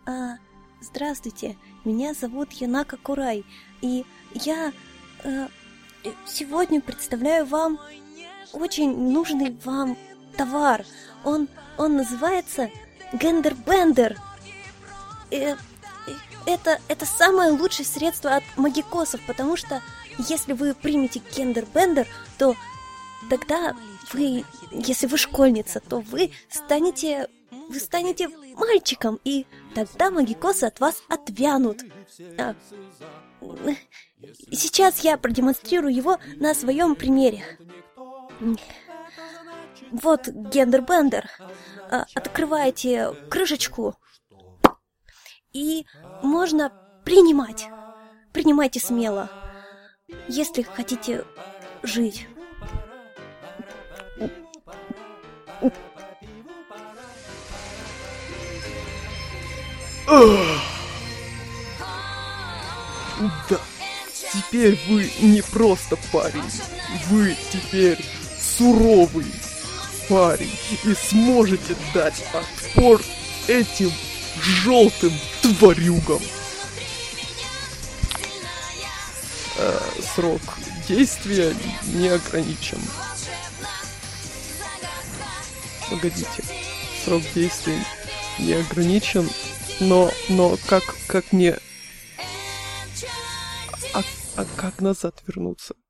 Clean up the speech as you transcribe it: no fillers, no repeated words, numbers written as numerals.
А, Здравствуйте, меня зовут Янака Курай, и я сегодня представляю вам очень нужный вам товар. Он называется Гендербендер. Это самое лучшее средство от магикосов, потому что если вы примете Гендербендер, то тогда вы, если вы школьница, то вы станете мальчиком, и тогда магикосы от вас отвянут. Сейчас я продемонстрирую его на своем примере. Вот Гендербендер. Открываете крышечку, и можно принимать. Принимайте смело, если хотите жить. Да, теперь вы не просто парень, вы теперь суровый парень и сможете дать отпор этим желтым тварюгам. Срок действия не ограничен. Погодите, срок действия не ограничен, но как мне... А как назад вернуться?